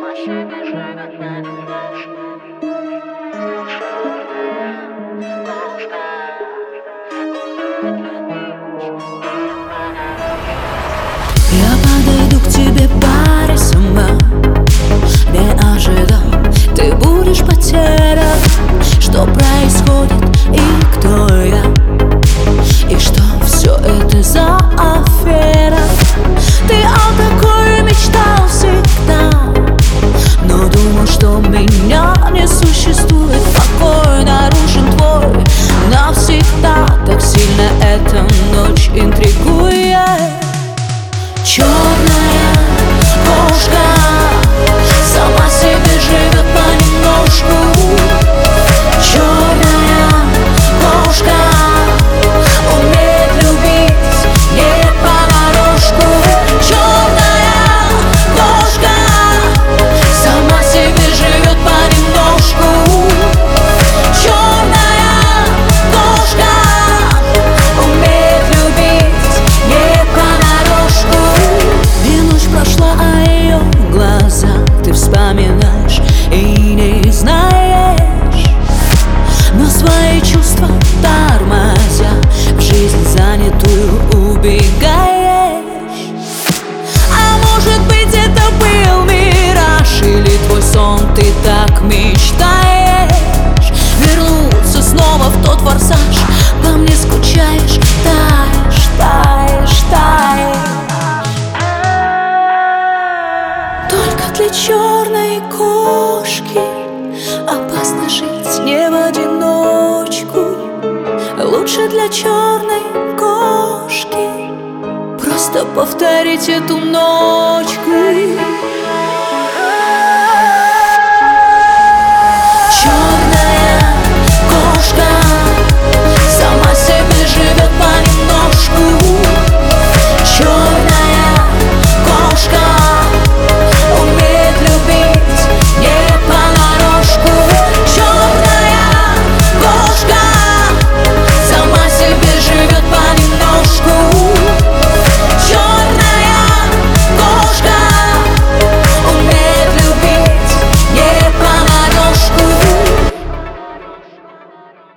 Я подойду к тебе паре сама, не ожидал, ты будешь потерян. Что происходит и кто я, и что все это за афера? Ты о такой мечтал всегда, но думал, что меня не существует. Покой нарушен твой навсегда, так сильно эта ночь интригует. Черная кошка сама себе живет понемножку. Черная кошка умеет любить не понарошку. Черная кошка сама себе живет понемножку. Черная кошка умеет любить не понарошку. И ночь прошла, а ее глаза ты вспоминаешь и не знаешь, но свои чувства тормозя в жизнь занятую убегаешь. А может быть, это был мираж, или твой сон, ты так мечтаешь вернуться снова в тот форсаж. По мне скучаешь, таешь, таешь, таешь. Только для черной кошки опасно жить не в одиночку. Лучше для черной кошки просто повторить эту ночку.